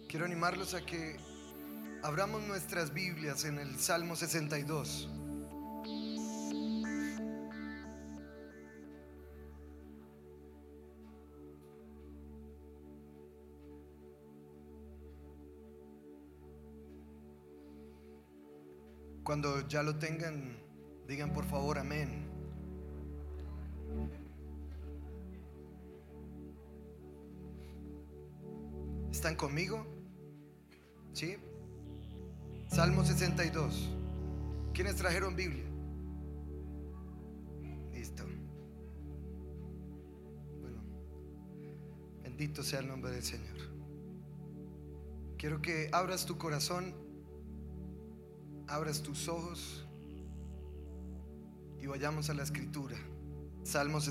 Quiero animarlos a que abramos nuestras Biblias en el Salmo 62. Cuando ya lo tengan, digan por favor amén. ¿Están conmigo? ¿Sí? Salmo 62. ¿Quiénes trajeron Biblia? Listo. Bueno, bendito sea el nombre del Señor. Quiero que abras tu corazón, abras tus ojos y vayamos a la escritura. Salmo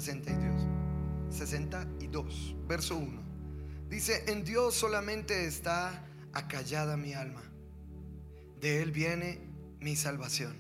62, verso 1. Dice: en Dios solamente está acallada mi alma, de Él viene mi salvación.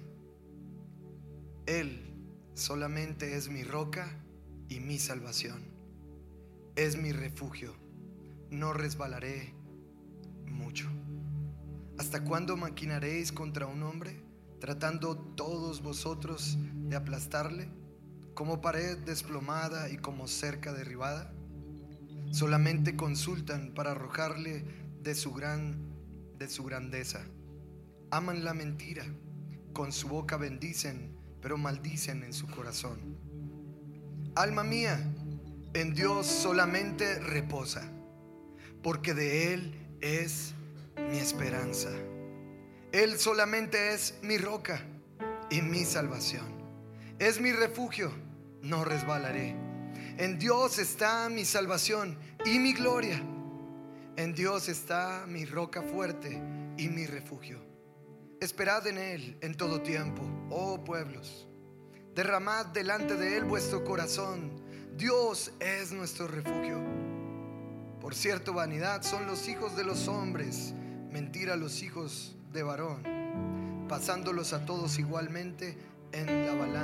Él solamente es mi roca y mi salvación. Es mi refugio, no resbalaré mucho. ¿Hasta cuándo maquinaréis contra un hombre, tratando todos vosotros de aplastarle, como pared desplomada y como cerca derribada? Solamente consultan para arrojarle de su grandeza. Aman la mentira, con su boca bendicen, pero maldicen en su corazón. Alma mía, en Dios solamente reposa, porque de Él es mi esperanza. Él solamente es mi roca y mi salvación. Es mi refugio, no resbalaré. En Dios está mi salvación y mi gloria. En Dios está mi roca fuerte y mi refugio. Esperad en Él en todo tiempo, oh pueblos. Derramad delante de Él vuestro corazón. Dios es nuestro refugio. Por cierto, vanidad son los hijos de los hombres, mentira los hijos de varón, pesándolos a todos igualmente en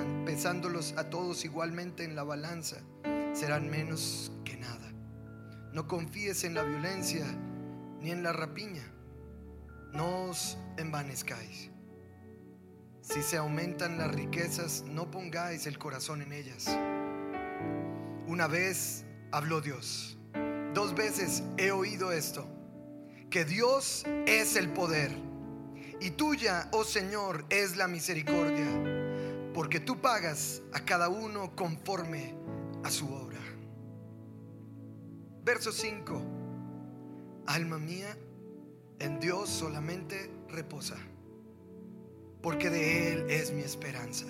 la balanza, serán menos que nada. No confíes en la violencia ni en la rapiña. No os envanezcáis. Si se aumentan las riquezas, no pongáis el corazón en ellas. Una vez habló Dios, 2 veces he oído esto, que Dios es el poder, y tuya, oh Señor, es la misericordia, porque tú pagas a cada uno conforme a su obra. Verso 5. Alma mía, en Dios solamente reposa, porque de Él es mi esperanza.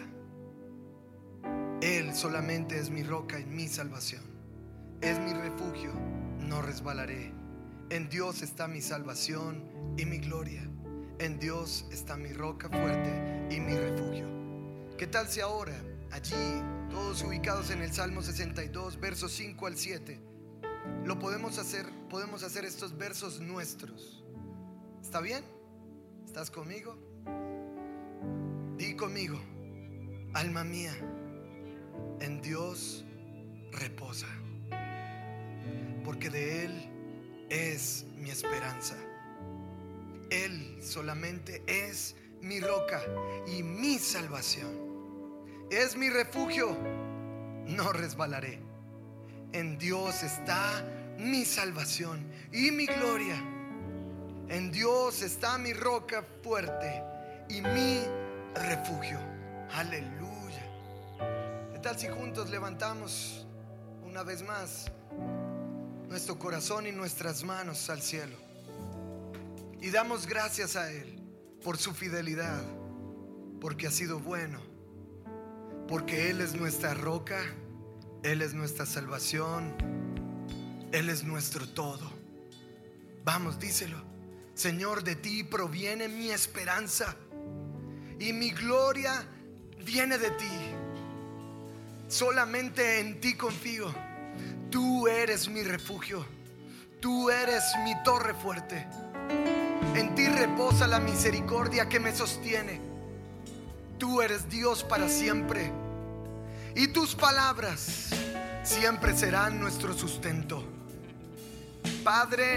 Él solamente es mi roca y mi salvación. Es mi refugio, no resbalaré. En Dios está mi salvación y mi gloria. En Dios está mi roca fuerte y mi refugio. ¿Qué tal si ahora, allí, todos ubicados en el Salmo 62, versos 5 al 7, lo podemos hacer estos versos nuestros? ¿Está bien? ¿Estás conmigo? Di conmigo: alma mía, en Dios reposa, porque de Él es mi esperanza. Él solamente es mi roca y mi salvación. Es mi refugio, no resbalaré. En Dios está mi salvación y mi gloria. En Dios está mi roca fuerte y mi refugio. Aleluya. ¿Qué tal si juntos levantamos una vez más nuestro corazón y nuestras manos al cielo y damos gracias a Él por su fidelidad, porque ha sido bueno, porque Él es nuestra roca, Él es nuestra salvación, Él es nuestro todo? Vamos, díselo: Señor, de ti proviene mi esperanza y mi gloria viene de ti. Solamente en ti confío. Tú eres mi refugio, tú eres mi torre fuerte. En ti reposa la misericordia que me sostiene. Tú eres Dios para siempre, y tus palabras siempre serán nuestro sustento. Padre,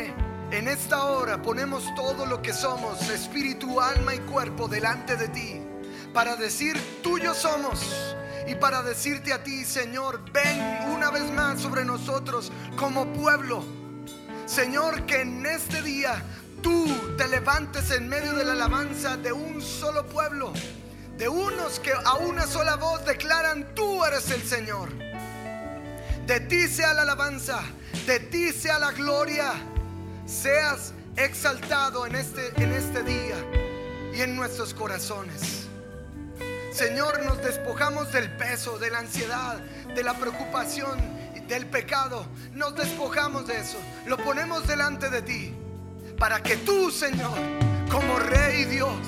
En esta hora ponemos todo lo que somos, espíritu, alma y cuerpo, delante de ti, para decir tuyos somos y para decirte a ti, Señor, ven una vez más sobre nosotros como pueblo. Señor, que en este día tú te levantes en medio de la alabanza de un solo pueblo, de unos que a una sola voz declaran: tú eres el Señor. De ti sea la alabanza, de ti sea la gloria. Seas exaltado en este día y en nuestros corazones. Señor, nos despojamos del peso, de la ansiedad, de la preocupación, del pecado. Nos despojamos de eso, lo ponemos delante de ti, para que tú, Señor, como Rey Dios,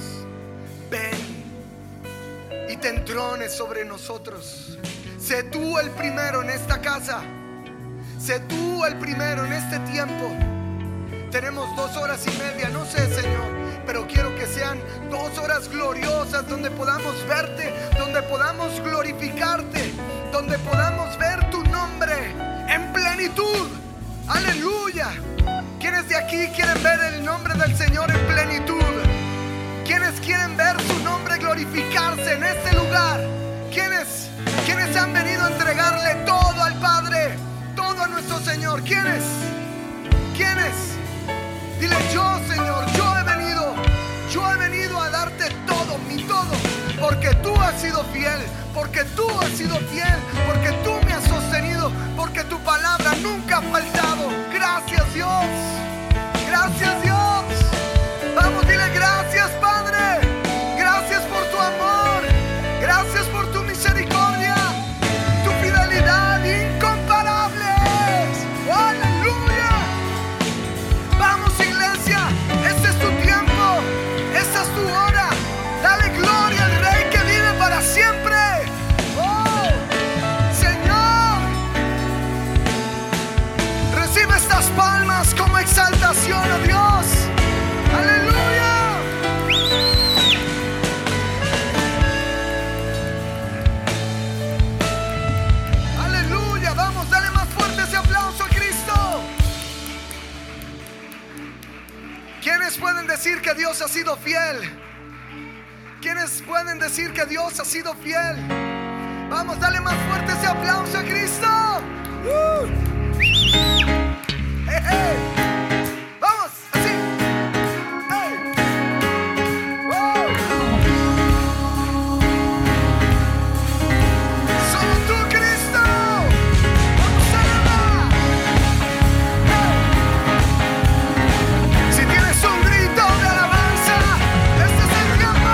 ven y te entrones sobre nosotros. Sé tú el primero en esta casa, sé tú el primero en este tiempo. Tenemos 2 horas y media, no sé, Señor, pero quiero que sean 2 horas gloriosas, donde podamos verte, donde podamos glorificarte, donde podamos ver tu nombre en plenitud. Aleluya. ¿Quiénes de aquí quieren ver el nombre del Señor en plenitud? ¿Quiénes quieren ver su nombre glorificarse en este lugar? ¿Quiénes han venido a entregarle todo al Padre, todo a nuestro Señor? ¿Quiénes? Dile: yo, Señor, yo he venido a darte todo, mi todo, porque tú has sido fiel, porque tú me has sostenido, porque tu palabra nunca ha faltado. Gracias, Dios. Gracias, Dios. Vamos, dile: gracias, Padre. Gracias por tu amor. Gracias por tu misericordia, tu fidelidad incomparable. Aleluya. Vamos, iglesia, este es tu tiempo, esta es tu hora. Dale gloria al Rey que vive para siempre. Oh, Señor, recibe estas palmas como exaltación, oh Dios. Aleluya. Aleluya. Vamos, dale más fuerte ese aplauso a Cristo. ¿Quiénes pueden decir que Dios ha sido fiel? ¿Quiénes pueden decir que Dios ha sido fiel? Vamos, dale más fuerte ese aplauso a Cristo. Hey, hey. Vamos, así. Hey. Solo tú, Cristo. Vamos arriba. Hey. Si tienes un grito de alabanza, este es el tiempo.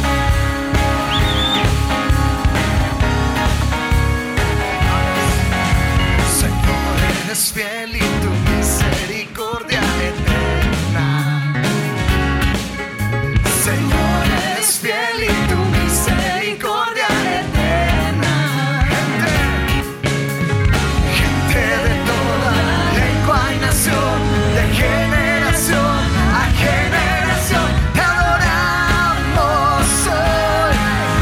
Señor, eres fiel y tu misericordia eterna. Señor, eres fiel y tu misericordia eterna. Gente de toda lengua y nación, de generación a generación, te adoramos hoy.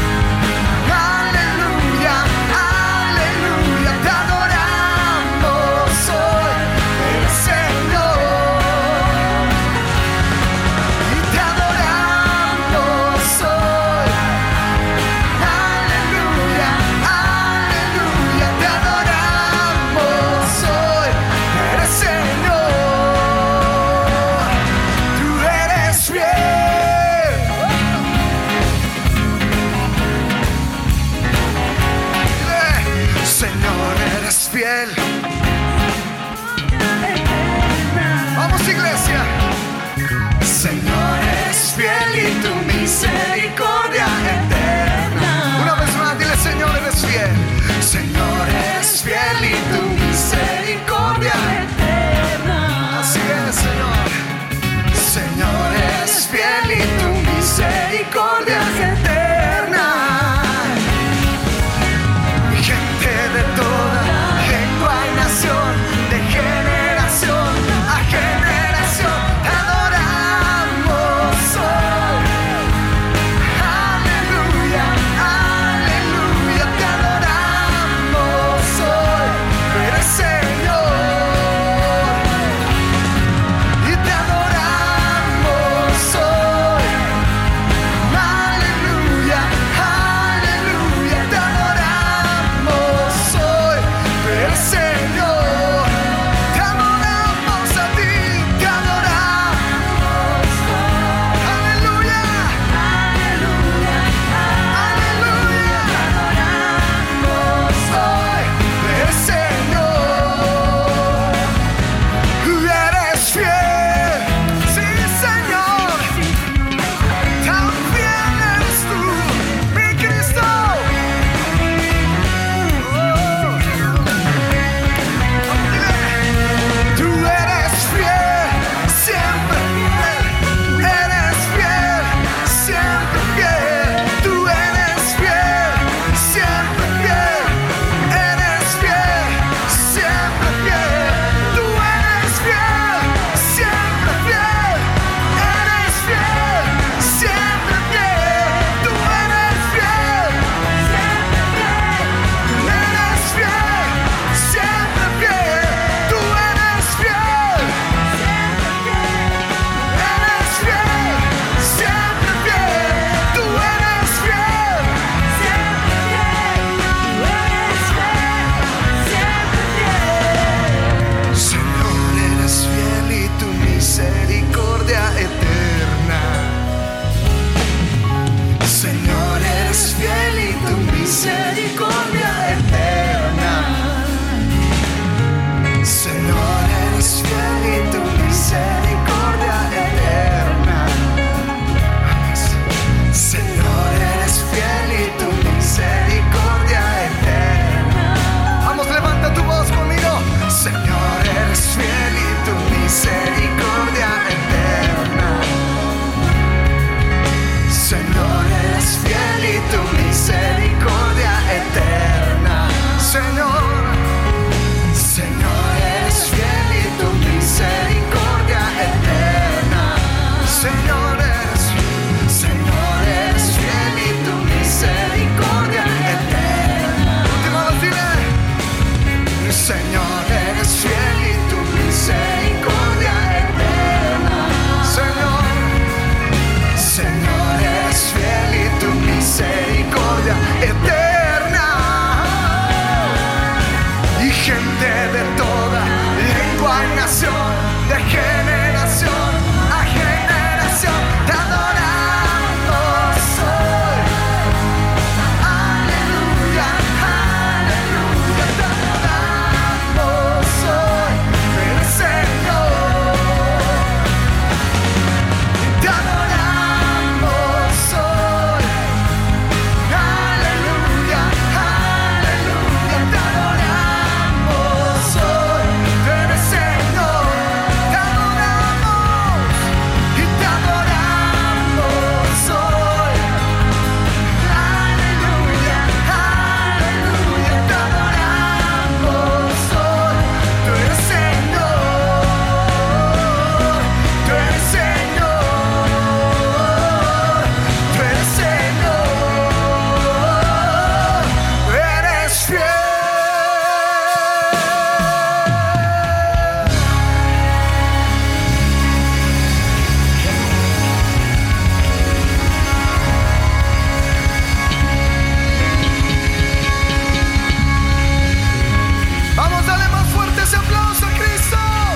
Aleluya, aleluya, te adoramos hoy, el Señor. Y te adoramos hoy. de generación a generación te adoramos hoy. Aleluya, aleluya, te adoramos hoy, el Señor. Te adoramos hoy. Aleluya, aleluya, te adoramos hoy, tú eres Señor. Te adoramos y te adoramos hoy. Aleluya, aleluya, te adoramos hoy, tú eres Señor. Tú eres Señor. Tú eres Señor. Tú eres fiel. Vamos, dale más fuerte ese aplauso a Cristo.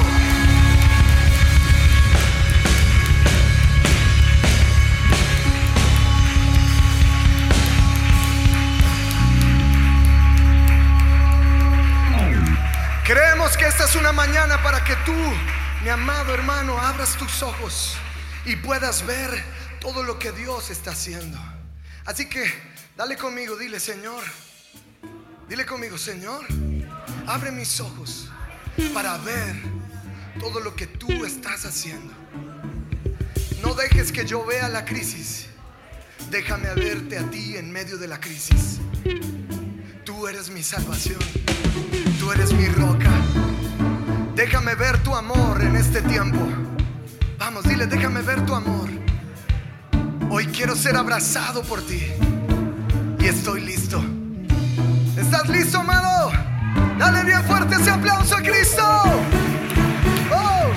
Creemos que esta es una mañana para que tú, mi amado hermano, abras tus ojos y puedas ver todo lo que Dios está haciendo. Así que dale conmigo, dile: Señor, dile conmigo: Señor, abre mis ojos para ver todo lo que tú estás haciendo. No dejes que yo vea la crisis, déjame verte a ti en medio de la crisis. Tú eres mi salvación, tú eres mi roca. Déjame ver tu amor en este tiempo. Vamos, dile: déjame ver tu amor. Hoy quiero ser abrazado por ti y estoy listo. ¿Estás listo, amado? Dale bien fuerte ese aplauso a Cristo. Oh.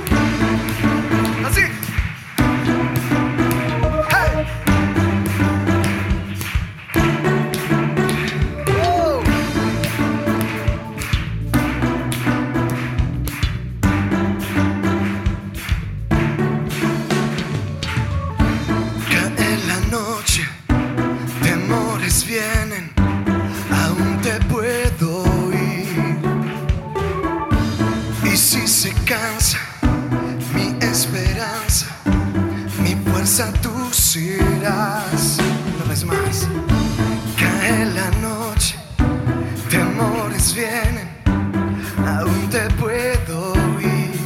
Así. Hey. Oh. Cae la noche, temores vienen, aún te puedo oír. Y si se cansa mi esperanza, mi fuerza tú serás. Una vez más. Cae la noche, temores vienen, aún te puedo oír.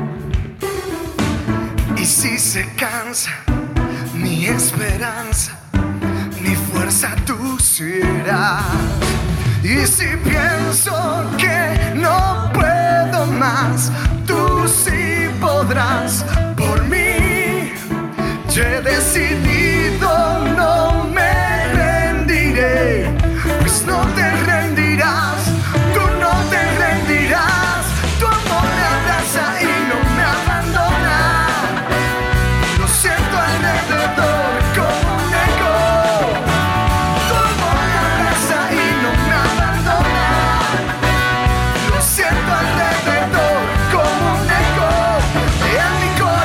Y si se cansa mi esperanza, mi fuerza tú serás. Y si pienso que no puedo más, tú sí podrás por mí. Yo he decidido, no me rendiré, pues no te rendirás, tú no te rendirás. Tu amor me abraza y no me abandona. Lo siento alrededor como un eco. Tu amor me abraza y no me abandona. Lo siento alrededor como un eco. En mi corazón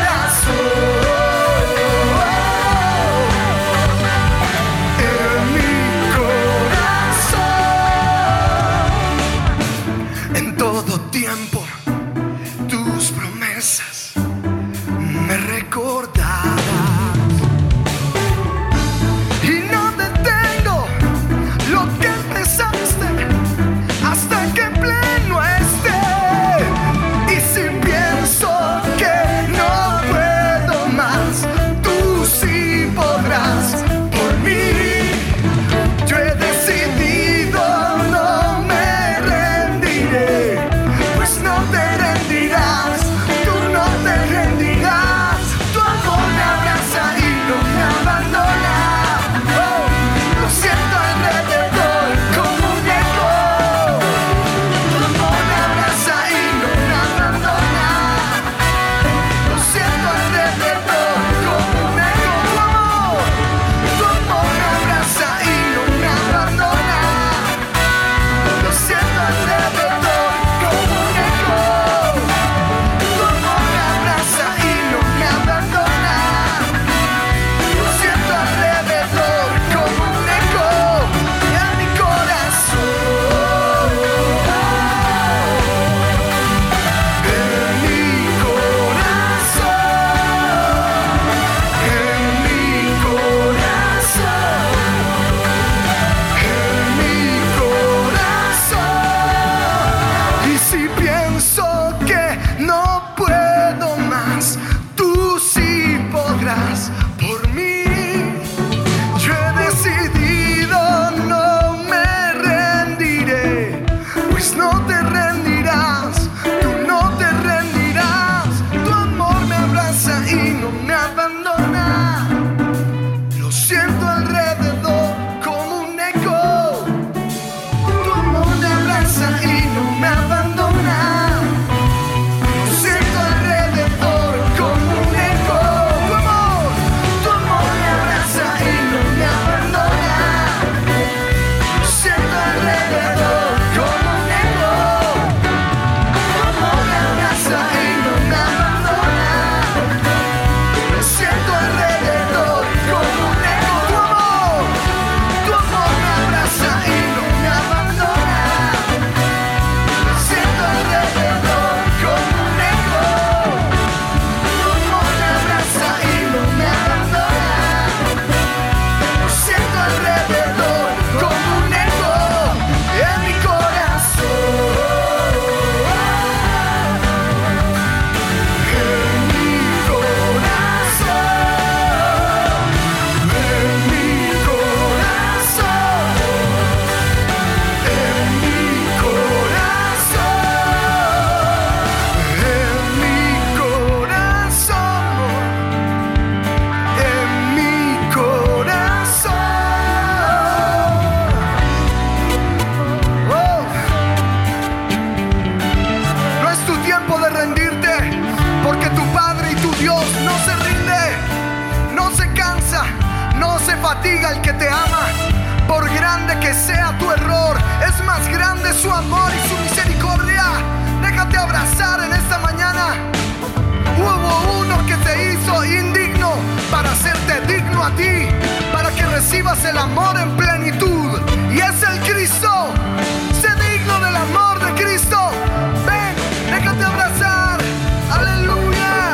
recibas el amor en plenitud, y es el Cristo. Sé digno del amor de Cristo. Ven, déjate abrazar. Aleluya.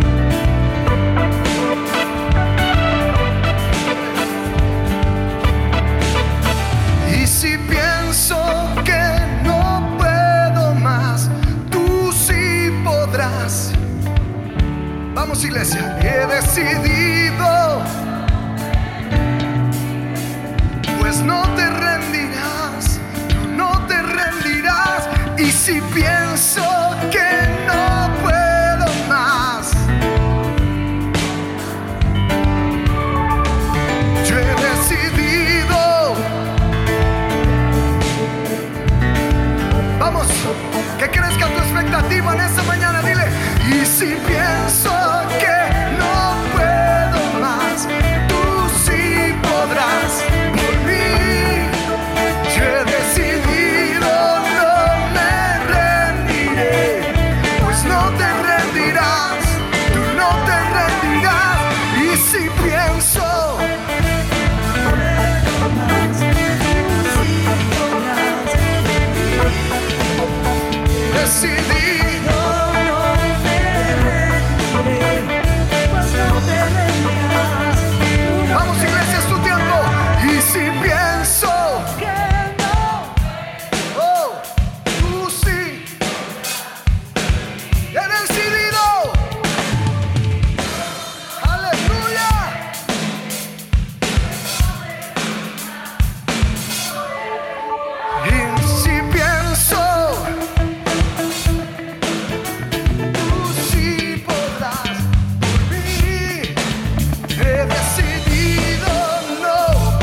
Y si pienso que no puedo más, tú sí podrás. Vamos, iglesia. He decidido, pues no te rendirás, no te rendirás. Y si pienso que no puedo más, yo he decidido. Vamos, que crezca tu expectativa en esta mañana. Dile: y si pienso que no puedo más, tú sí podrás. Por mí, yo he decidido, no me rendiré, pues no te rendirás, tú no te rendirás. Y si pienso, decidido, no me rendiré, pues no te rendirás. Vamos, iglesia, es tu tiempo. Y si pienso que no, oh, tú sí, he decidido. Aleluya. Y si pienso, tú sí podrás. Por mí, he decidido, no.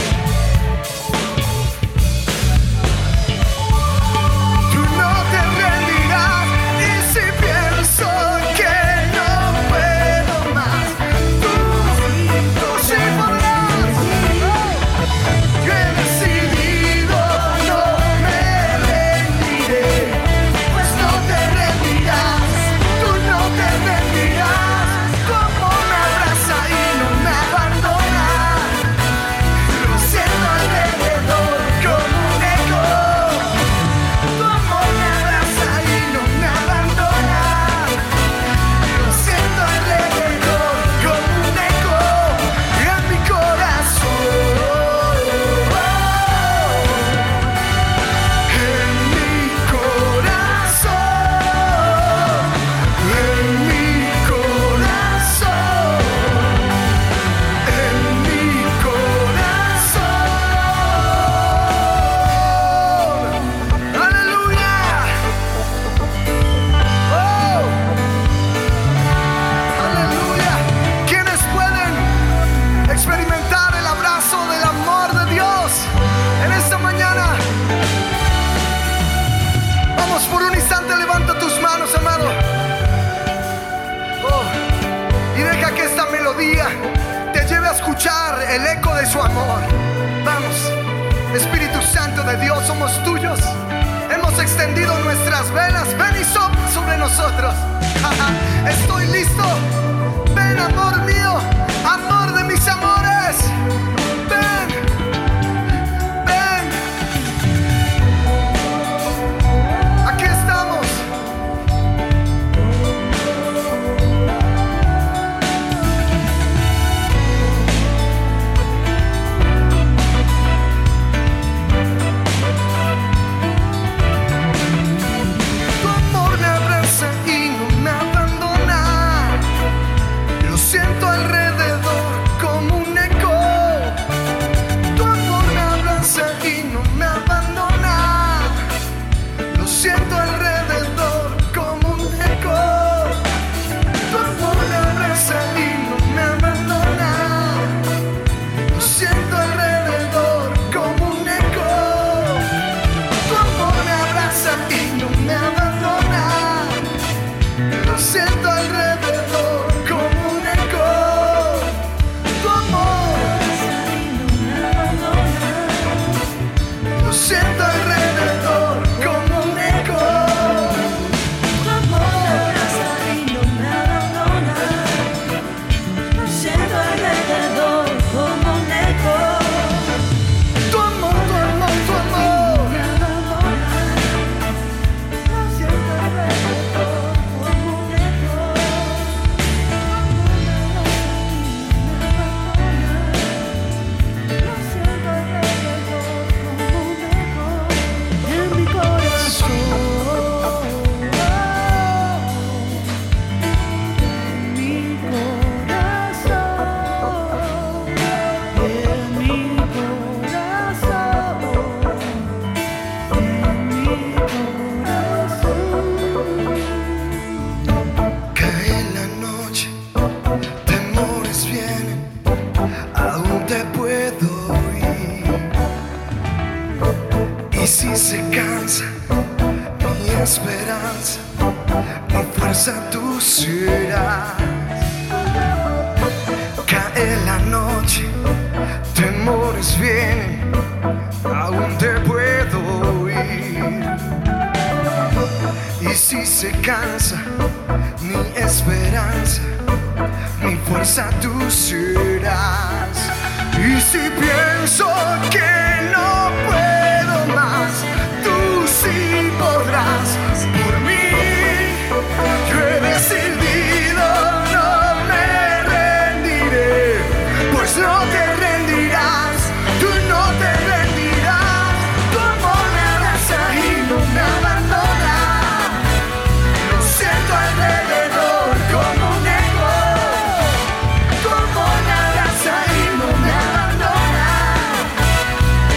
Tú no te rendirás. Y si pienso que no puedo más, tú sí podrás. Yo he decidido, no me rendiré, pues no te rendirás, tú no te rendirás. Tu amor me abraza y no me abandona. Lo siento alrededor como un eco. Tu amor me abraza y no me abandona. Lo siento alrededor como un eco en mi corazón. En mi corazón, en mi corazón, en mi corazón. Aleluya. Oh, aleluya. ¿Quiénes pueden experimentar el abrazo del amor de Dios en esta mañana? Vamos, por un instante levanta tus manos, amado. Oh, y deja que esta melodía te lleve a escuchar el eco de su amor. Vamos, Espíritu Santo de Dios, somos tuyos. Hemos extendido nuestras velas. Ven y sopla sobre nosotros. Estoy listo. Ven, amor mío, amor de mis amores. Ven, ven. Aquí estamos. Tu amor me abraza y no me abandona. tú serás. Cae la noche, temores vienen, aún te puedo oír. Y si se cansa mi esperanza, mi fuerza tú serás. Y si pienso que no puedo más, tú sí podrás. Por mí yo he decidido, no me rendiré, pues no te rendirás, tú no te rendirás. Tu amor me abraza y no me abandona, lo siento alrededor como un eco. Tu amor me abraza y no me abandona,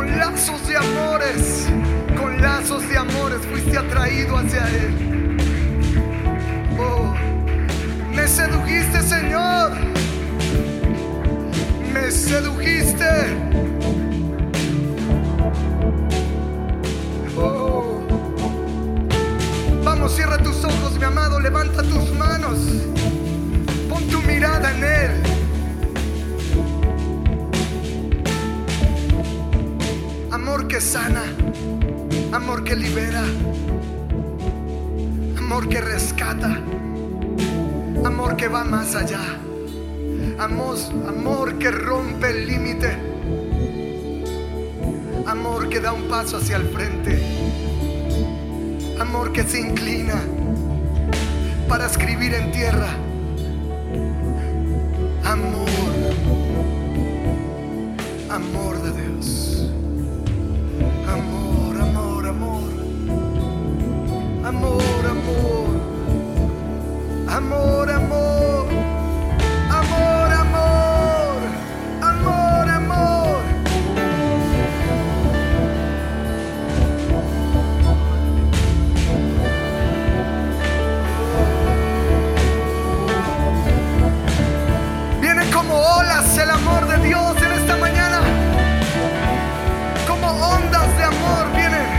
con lazos de amores fuiste atraído hacia Él. Oh, me sedujiste, Señor, me sedujiste. Oh, vamos, cierra tus ojos, mi amado, levanta tus manos, pon tu mirada en Él. Amor que sana, amor que libera, amor que rescata, amor que va más allá, amor que rompe el límite, amor que da un paso hacia el frente, amor que se inclina para escribir en tierra. Amor de Dios. Amor, amor, amor. Amor, amor. Amor, amor. Amor, amor. Amor, amor. Viene como olas el amor de Dios en esta mañana. Como ondas de amor vienen.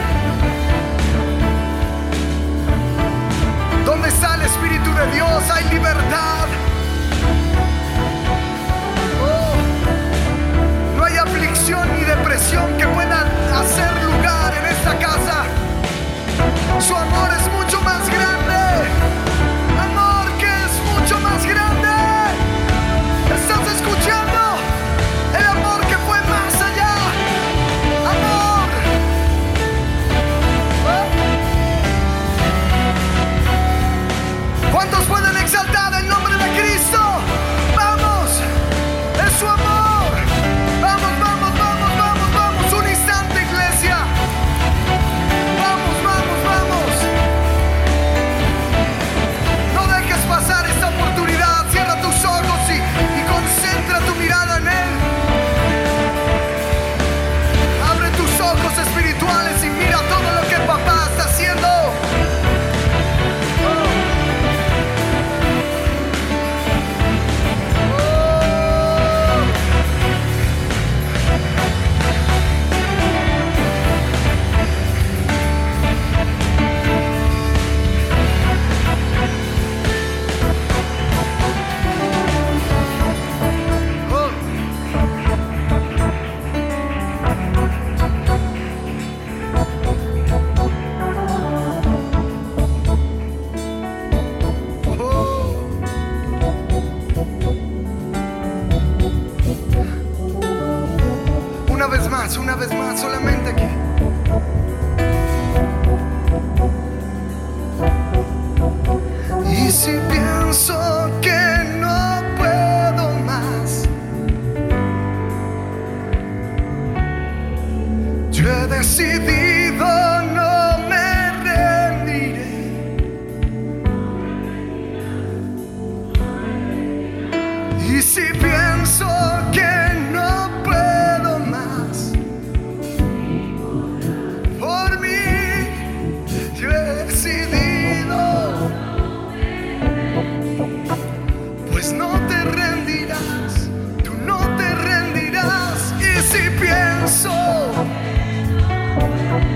Donde está el Espíritu de Dios hay libertad. Oh, no hay aflicción ni depresión que pueda hacer lugar en esta casa. Su amor es mucho más grande. Amor que es mucho más grande. ¿Estás escuchando? El amor que fue más allá. Amor. ¿Cuántos pueden exaltar el nombre de Cristo? Vamos, es su amor. Vamos, vamos, vamos, vamos, vamos. Un instante, iglesia. Vamos, vamos, vamos. No dejes pasar esta oportunidad. Cierra tus ojos y concentra tu mirada en Él. Abre tus ojos espirituales y mira todo lo que el papá está haciendo. Una vez más, solamente aquí. Y si pienso que no puedo más, yo he decidido no me rendiré. Y si pienso que no puedo más, por mí yo he decidido, pues no te rendirás, tú no te rendirás. Y si pienso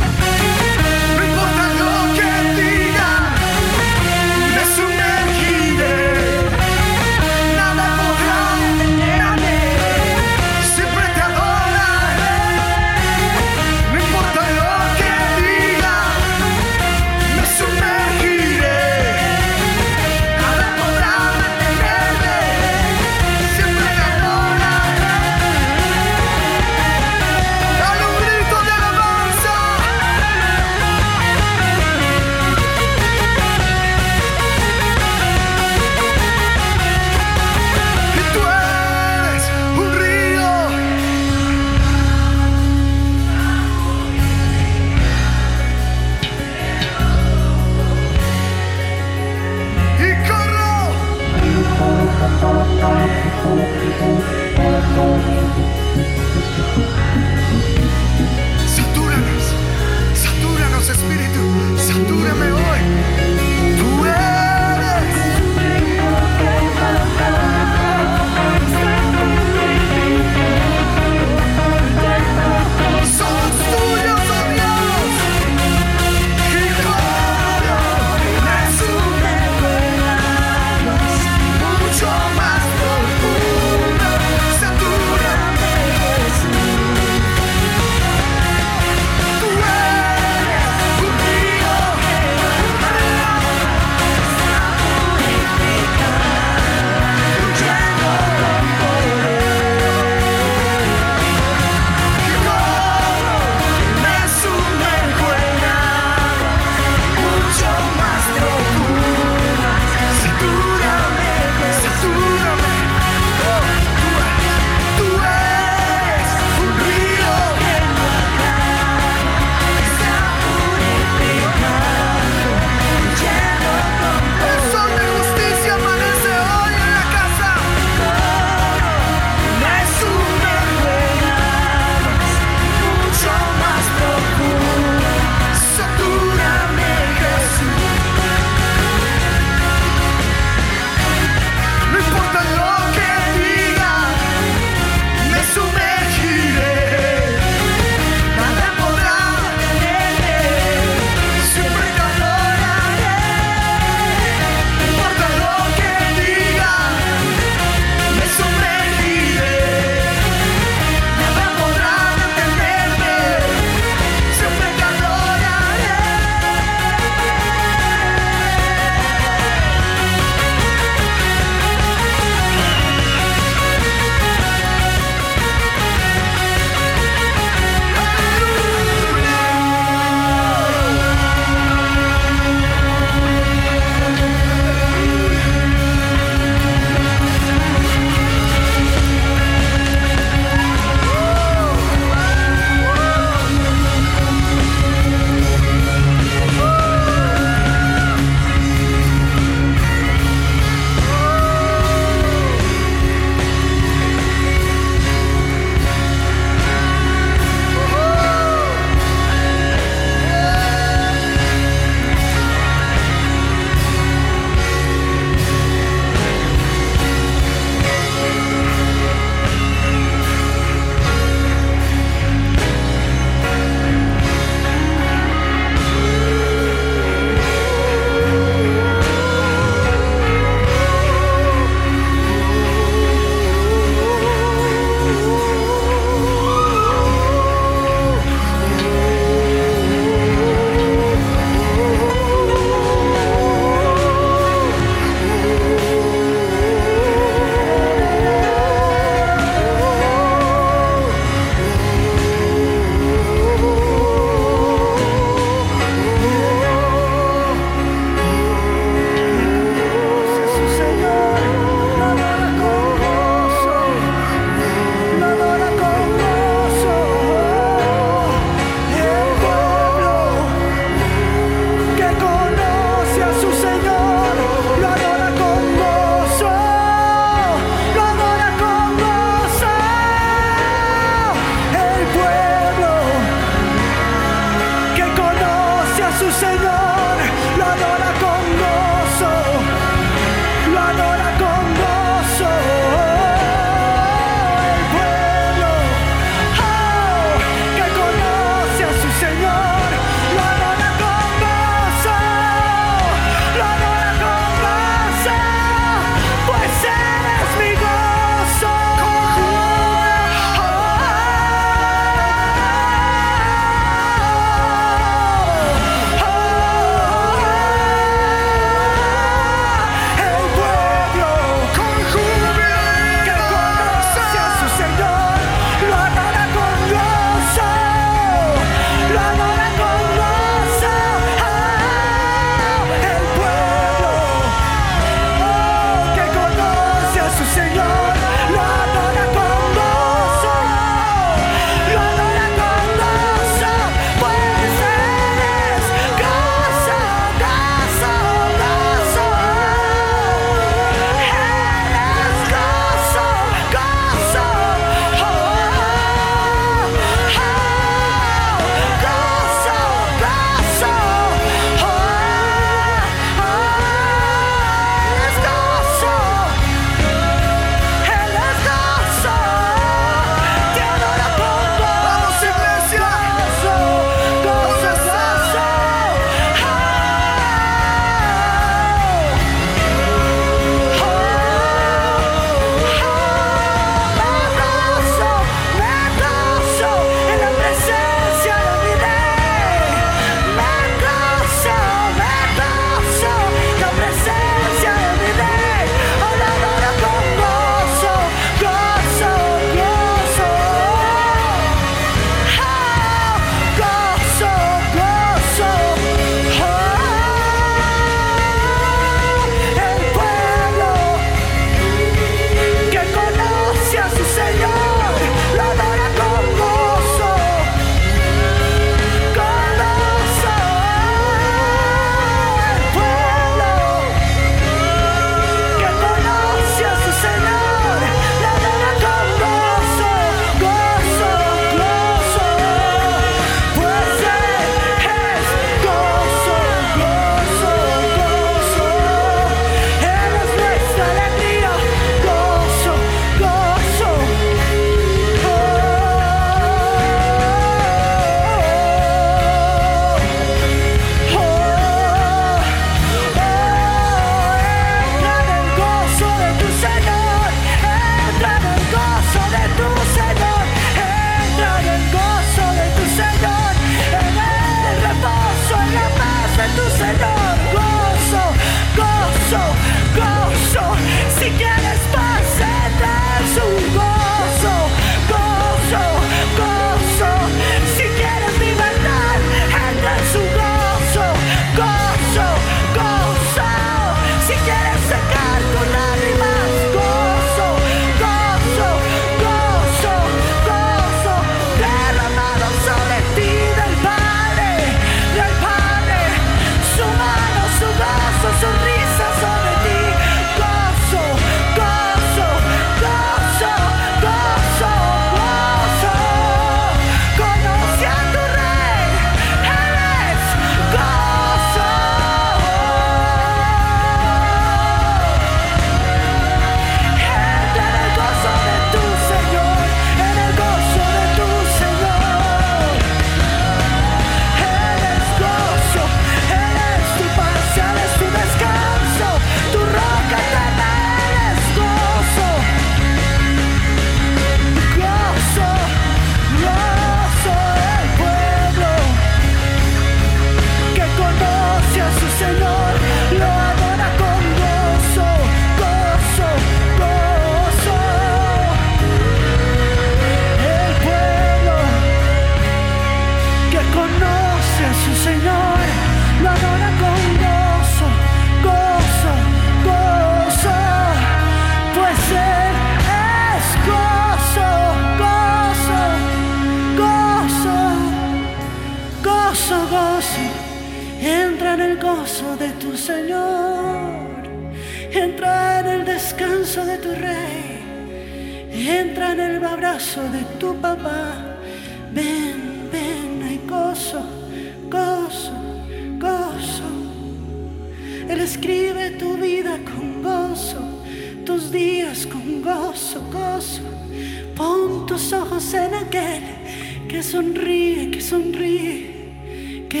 Entra en el descanso de tu Rey. Entra en el abrazo de tu papá. Ven, ven, hay gozo, gozo, gozo. Él escribe tu vida con gozo, tus días con gozo, gozo. Pon tus ojos en aquel que sonríe, que sonríe, que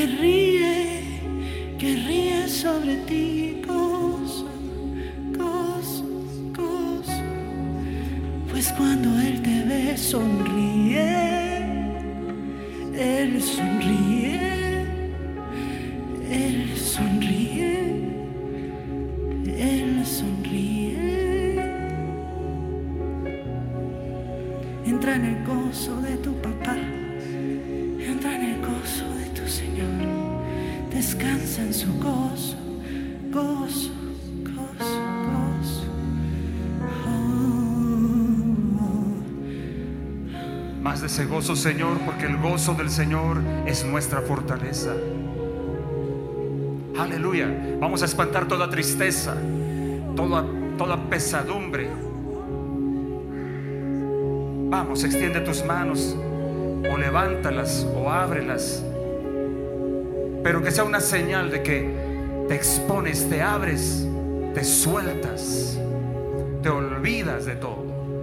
ríe sobre ti. Gozo, gozo, gozo. Pues cuando Él te ve, sonríe. Él sonríe. Él sonríe. Él sonríe. Entra en el gozo de tu papá. Entra en el gozo de tu Señor. Descansa en su gozo. Gozo, gozo, gozo. Más de ese gozo, Señor, porque el gozo del Señor es nuestra fortaleza. Aleluya. Vamos a espantar toda tristeza, toda pesadumbre. Vamos, extiende tus manos, o levántalas o ábrelas, pero que sea una señal de que te expones, te abres, te sueltas, te olvidas de todo.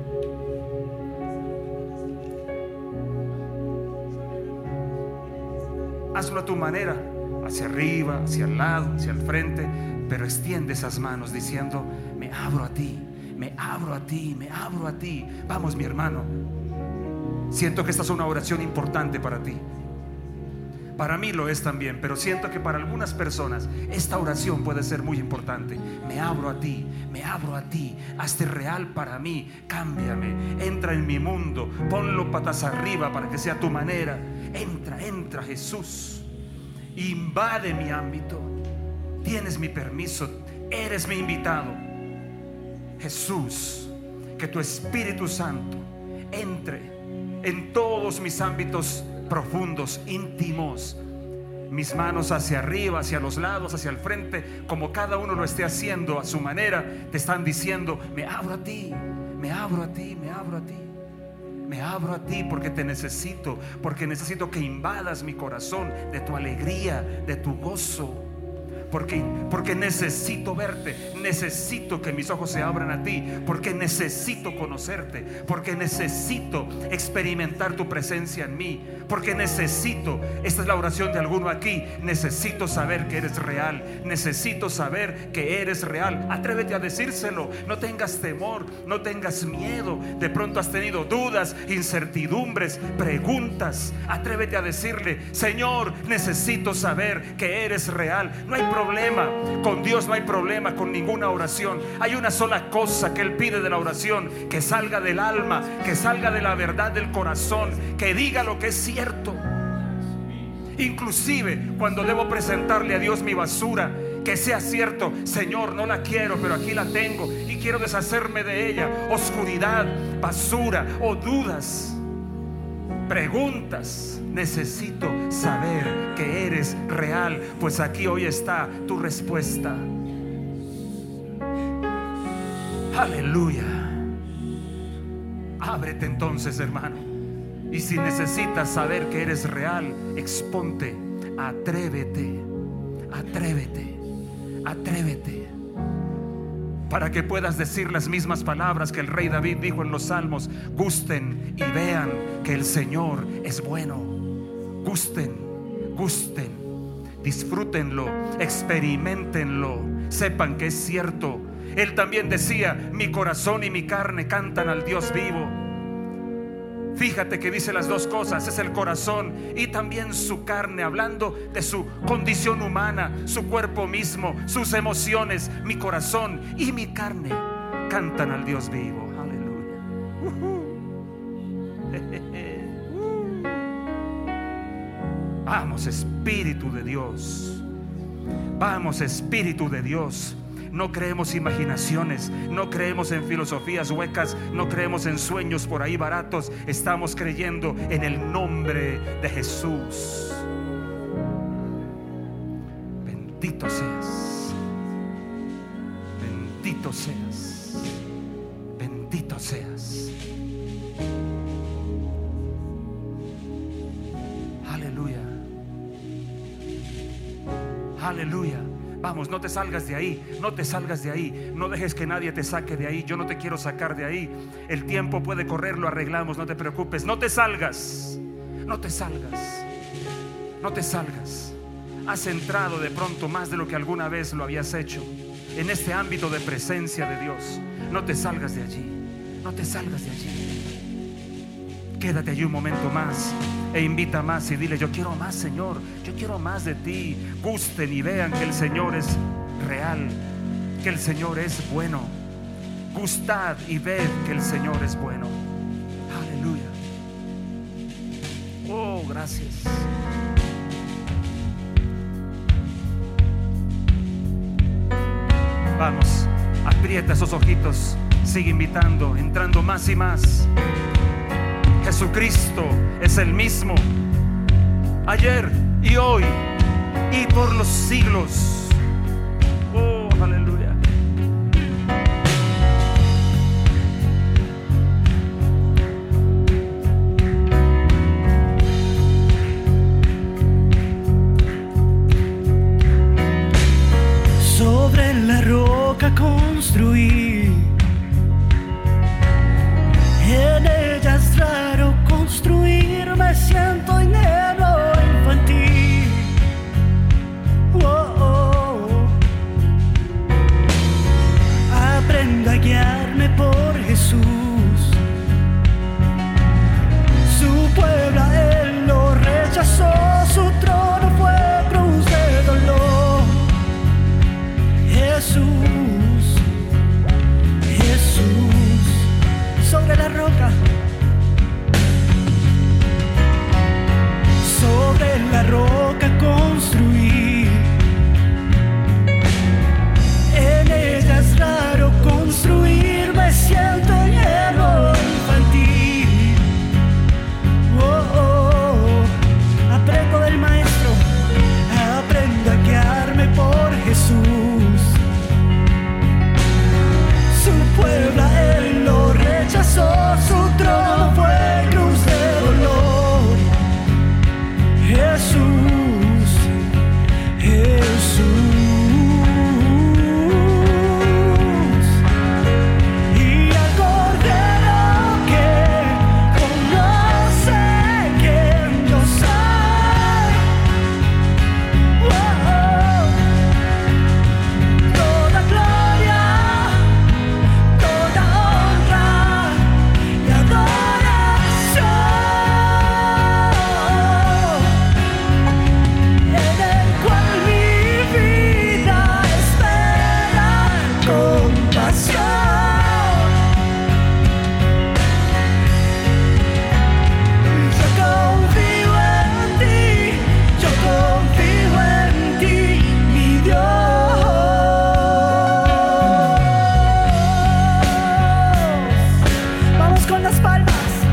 Hazlo a tu manera, hacia arriba, hacia el lado, hacia el frente, pero extiende esas manos diciendo: me abro a ti, me abro a ti, me abro a ti. Vamos, mi hermano, siento que esta es una oración importante para ti. Para mí lo es también, pero siento que para algunas personas esta oración puede ser muy importante. Me abro a ti, me abro a ti. Hazte real para mí, cámbiame, entra en mi mundo, ponlo patas arriba para que sea tu manera. Entra, entra, Jesús, invade mi ámbito. Tienes mi permiso, eres mi invitado. Jesús, que tu Espíritu Santo entre en todos mis ámbitos profundos, íntimos. Mis manos hacia arriba, hacia los lados, hacia el frente, como cada uno lo esté haciendo a su manera, te están diciendo: me abro a ti, me abro a ti, me abro a ti. Me abro a ti porque te necesito, porque necesito que invadas mi corazón de tu alegría, de tu gozo. Porque necesito verte, necesito que mis ojos se abran a ti, porque necesito conocerte, porque necesito experimentar tu presencia en mí, porque necesito, esta es la oración de alguno aquí, necesito saber que eres real, necesito saber que eres real. Atrévete a decírselo, no tengas temor, no tengas miedo. De pronto has tenido dudas, incertidumbres, preguntas. Atrévete a decirle: Señor, necesito saber que eres real. No hay problema con Dios, no hay problema con ninguna oración. Hay una sola cosa que Él pide de la oración: que salga del alma, que salga de la verdad del corazón, que diga lo que es cierto. Inclusive cuando debo presentarle a Dios mi basura, que sea cierto: Señor, no la quiero, pero aquí la tengo y quiero deshacerme de ella. Oscuridad, basura o dudas, preguntas. Necesito saber que eres real, pues aquí hoy está tu respuesta. Aleluya. Ábrete entonces, hermano. Y si necesitas saber que eres real, exponte, atrévete, atrévete, atrévete, para que puedas decir las mismas palabras que el rey David dijo en los Salmos: gusten y vean que el Señor es bueno. Gusten, gusten, disfrútenlo, experimentenlo, sepan que es cierto. Él también decía: mi corazón y mi carne cantan al Dios vivo. Fíjate que dice las dos cosas: es el corazón y también su carne, hablando de su condición humana, su cuerpo mismo, sus emociones. Mi corazón y mi carne cantan al Dios vivo. Aleluya. Vamos, Espíritu de Dios. Vamos, Espíritu de Dios. No creemos imaginaciones, no creemos en filosofías huecas, no creemos en sueños por ahí baratos. Estamos creyendo en el nombre de Jesús. Bendito seas, bendito bendito seas, bendito seas. Aleluya, aleluya. Vamos, no te salgas de ahí, no te salgas de ahí, no dejes que nadie te saque de ahí. Yo no te quiero sacar de ahí. El tiempo puede correr, lo arreglamos, no te preocupes. No te salgas, no te salgas, no te salgas. Has entrado de pronto más de lo que alguna vez lo habías hecho en este ámbito de presencia de Dios. No te salgas de allí, no te salgas de allí. Quédate allí un momento más e invita más y dile: yo quiero más, Señor, yo quiero más de ti. Gusten y vean que el Señor es real, que el Señor es bueno. Gustad y ved que el Señor es bueno. Aleluya. Oh, gracias. Vamos, aprieta esos ojitos, sigue invitando, entrando más y más. Jesucristo es el mismo ayer y hoy y por los siglos. Oh, aleluya. Sobre la roca construí, en ella es raro construir, me siento ingenuo infantil. Oh, oh. Aprendo a guiarme por Jesús, su pueblo a él lo rechazó, su trono fue cruz de dolor. Jesús, Jesús, sobre la roca, sobre la roca construí, en ella es raro construir, me siento lleno infantil. Oh, oh, aprendo del maestro, aprendo a guiarme por Jesús, su pueblo a él lo rechazó, su trono fue cruz de dolor. Jesús, Jesús, y al Cordero que conoce quién yo soy. Oh, oh. Toda gloria, toda honra y adoración, en el cual mi vida espera compasión. Yo confío en ti, mi Dios. Vamos con las palmas.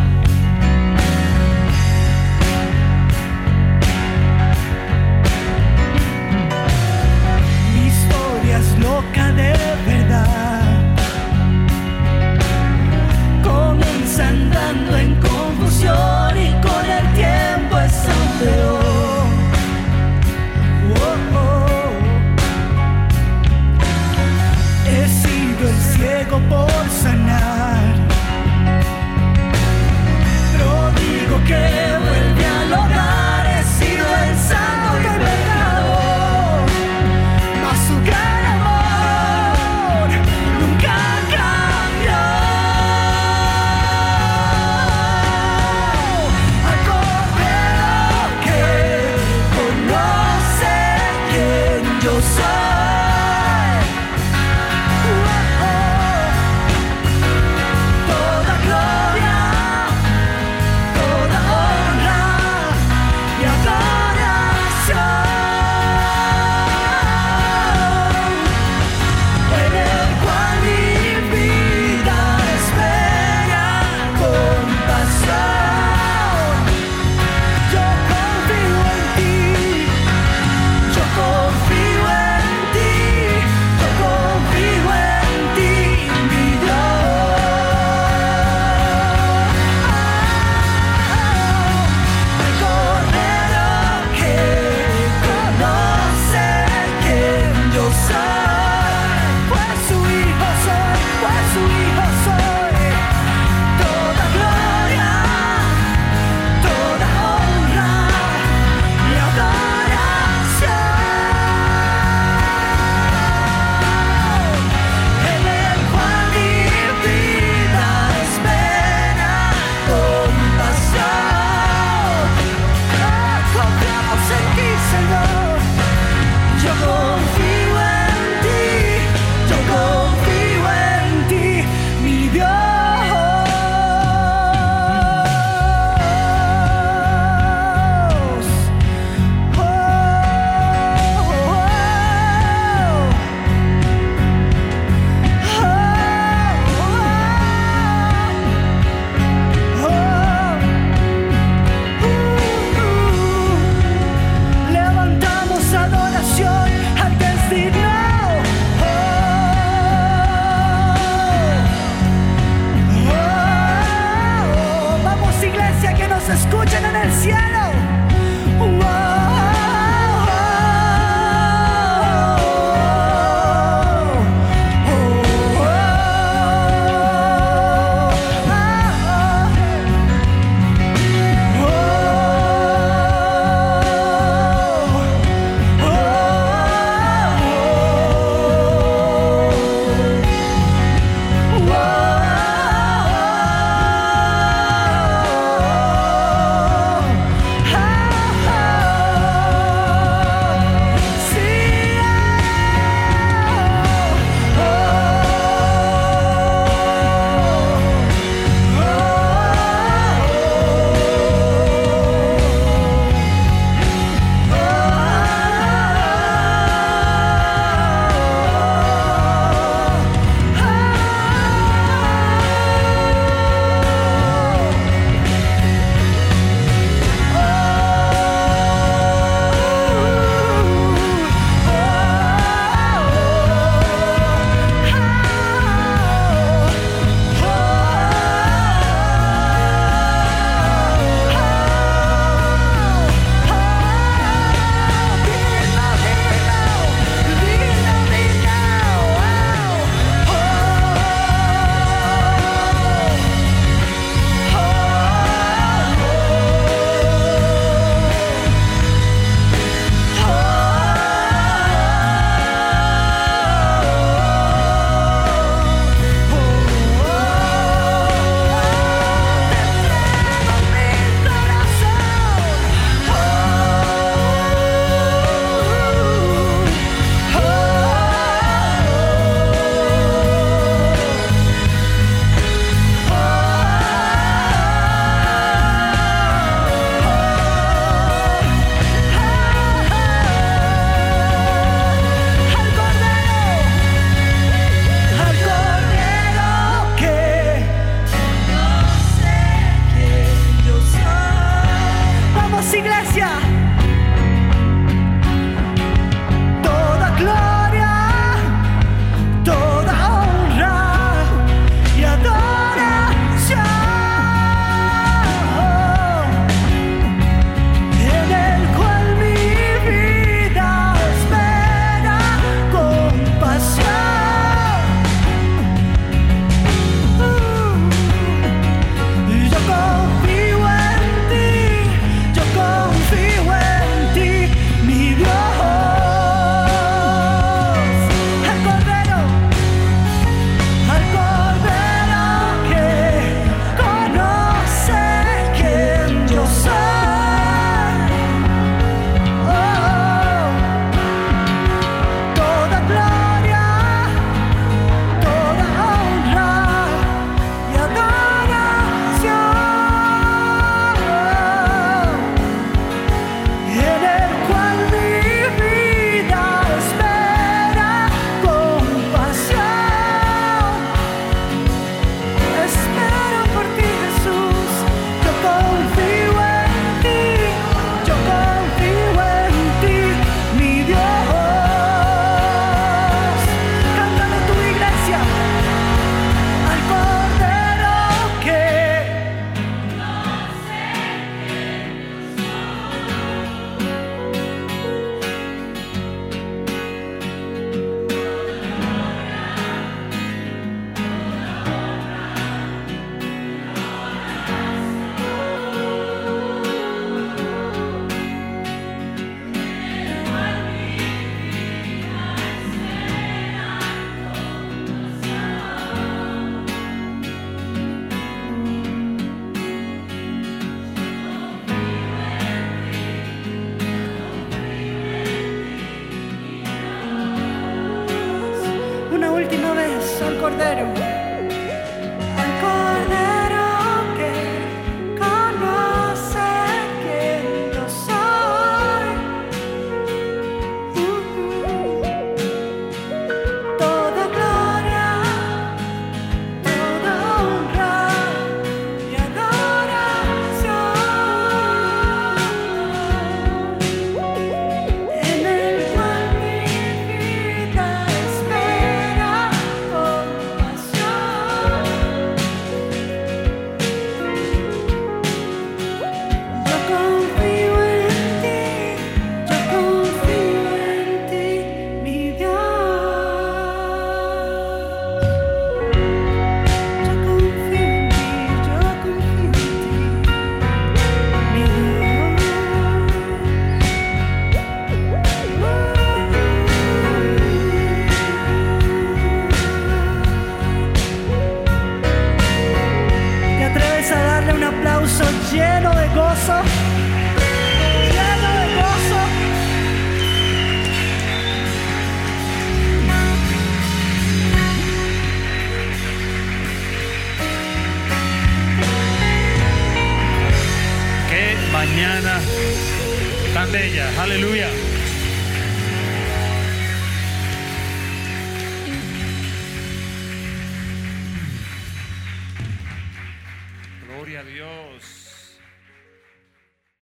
Mi historia es loca de verdad, comienza andando en confusión y con el tiempo es aún peor. Oh, oh. He sido el ciego por sanar, prodigo que vuelve al hogar, he sido el santo y pecador, mas su gran amor nunca cambió. Al Cordero que conoce quién yo soy. Oh, oh. Cordero, al Cordero que conoce quién yo soy. Toda gloria, toda honra y adoración. En el cual mi vida espera con pasión. Yo confío en ti, mi Dios. Yo confío en ti, mi Dios. ¿Te atreves a darle un aplauso lleno de gozo? Lleno de gozo. Qué mañana tan bella. Aleluya. Gloria a Dios.